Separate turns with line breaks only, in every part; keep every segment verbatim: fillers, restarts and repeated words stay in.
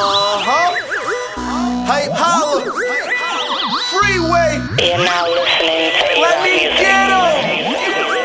Uh-huh. Hype holla. Freeway.
You're now listening to
Let me get 'em.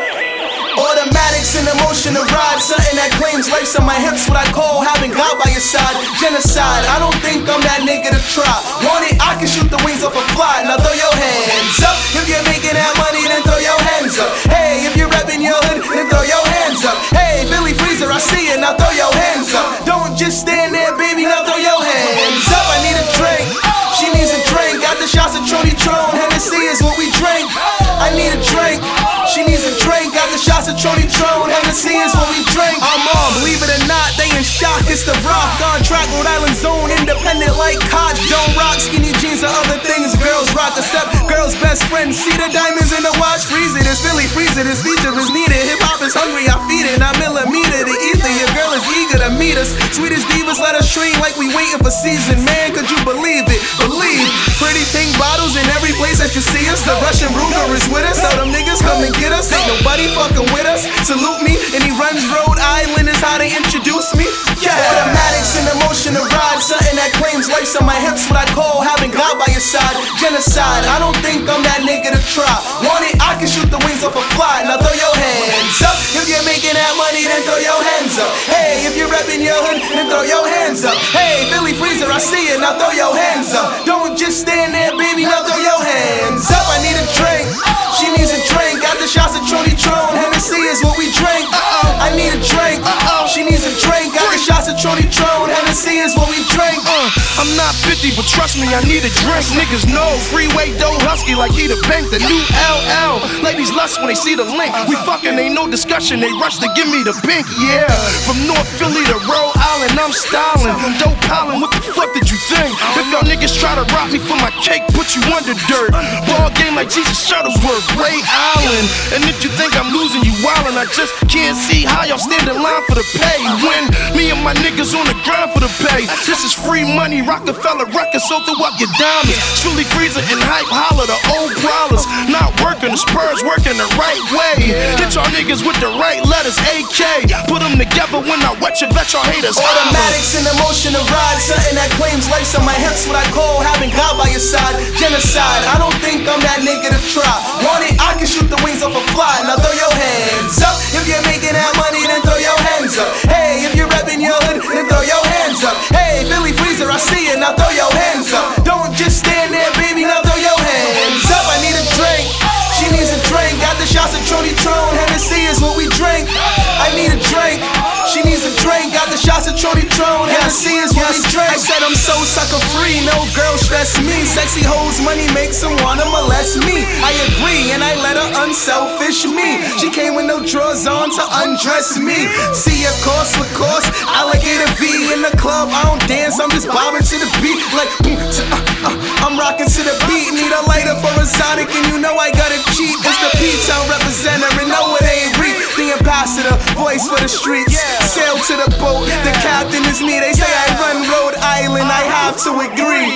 Automatics in emotion to ride. Something that claims life's on my hips. What I call having God by your side. Genocide. I don't think I'm that nigga to try. Want it? I can shoot the wings off a fly. Now throw your hands up. If you're making that money, then throw your hands up. Hey, if you're repping your hood, then throw your hands up. Hey, Billy Freezer, I see it. Now throw your hands up. Don't just stand there, baby. Now throw your hands up. I need a drink. She needs a drink. Got the shots of Trony Tron. Hennessy is what we drink. I need a drink. She needs a drink. Got the shots of Trony Tron. Hennessy is what we drink. I'm on. Believe it or not, they in shock. It's the Rock. On track, Rhode Island zone. Independent like Koch. Don't rock skinny jeans or other things girls rock. Except girls' best friend. See the diamonds in the watch. Freeze it. It's Billy Freezer. This feature is needed. Hip hop is hungry. I feed it. Not millimeter to ether. Your girl is eager to meet us. Sweetest divas let us stream like we waiting for season. Man, could you believe it? Believe. Pretty pink bottles in every place that you see us. The Russian Ruger is with us. Tell them niggas come and get us. Ain't nobody fucking with us. Salute me. And he runs Rhode Island is how they introduce me. Yeah. Automatics in emotion to ride. Something that claims life's on my hips. What I call having God by your side. Genocide. I don't think I'm that nigga to try. Want it? I can shoot the wings off a fly. Now throw your hands up. If you're making that money, then throw your hands up. Hey, if you're repping your hood, then throw your hands up. Hey, Billy Freezer, I see it. Now throw your hands up. Don't just stand there, baby. Now throw your hands up. I need a drink. She needs a drink. Got the shots of Trony Tron. Hennessy is what we drink. Uh-oh. I need a drink. Uh-oh. She needs a drink. Got the shots of Trony Tron. Hennessy is what we drink.
Uh, I'm not fifty, but trust me, I need a drink. Niggas know Freeway dope husky like he the bank. The new L L. Ladies lust when they see the link. We fucking ain't no discussion. They rush to give me the pink. Yeah. From North Philly to Rhode Island, I'm styling. Dope piling. What the fuck did you think? If y'all niggas try to rob me for my cake, put you under dirt. Ball game like Jesus Shuttlesworth, Ray Island. And if you think I'm losing, you wildin'. I just can't see how y'all stand in line for the pay. When me and my niggas on the grind for the pay. This is free money, Rockefeller Records, so throw up your diamonds. Truly Freezer and Hype Holler, the old prowlers. Not working, the Spurs working the right way. Hit y'all niggas with the right letters, A K. Put them together when I wet you, bet y'all haters.
Automatics in emotion to ride. Something that claims life's on my hips. What I call having God by your side. Genocide. I don't think I'm that nigga to try. Want it? I can shoot the wings off a fly. Now throw your hands up. If you're making that money, then throw your hands up. Hey, if you're repping your hood, then throw your hands up. Hey, Billy Freezer, I see it. Now throw your hands up. Don't just stand there, baby. Now throw your hands up. I need a drink. She needs a drink. Got the shots of Trony Tron. Hennessy is what we drink. I need a drink. She needs a drink. Got the shots of Trony Tron. Hennessy is what we drink. I said I'm so sucker free. No girl stress me. Sexy hoes money makes them wanna molest me. I agree and I let her unselfish me. She came with no drawers on to undress me. See of course, of course. Alligator V in the club. I don't dance. I'm just bobbing to the beat. Like mm, uh, uh, I'm rocking to the beat. Need a lighter for a Sonic and you know I gotta cheat. It's the P-Town representative and no it ain't Reek. The ambassador, voice for the streets. Sail to the boat, the captain is me. They say I run Rhode Island, I have to agree.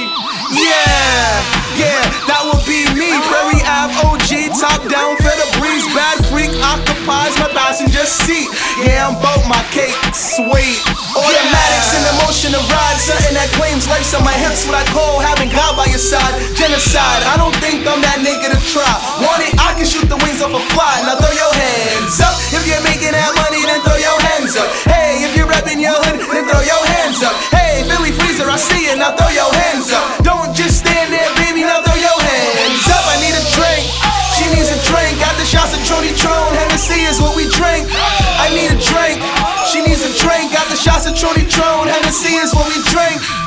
Yeah, yeah, that would be me. Prairie Ave O G, top down for the breeze. Bad freak occupies my passenger seat. Yeah, I'm bout my cake, sweet. Automatics in emotion to ride. Something that claims life's on my hips. What I call having God by your side. Genocide. I don't think I'm that nigga to try. Want it? I can shoot the wings off a fly. Now throw your hands up. If you're making that money, then throw your hands up. Hey, if you're repping your hood, then throw your hands up. Hey, Billy Freezer, I see it. Now throw your hands up. Don't just stand there, baby. Now throw your hands up. I need a drink. She needs a drink. Got the shots of Trony Tron. Hennessy is what we drink. I need a drink. She needs a drink. Got the shots of Trony Tron. Hennessy is what we drink.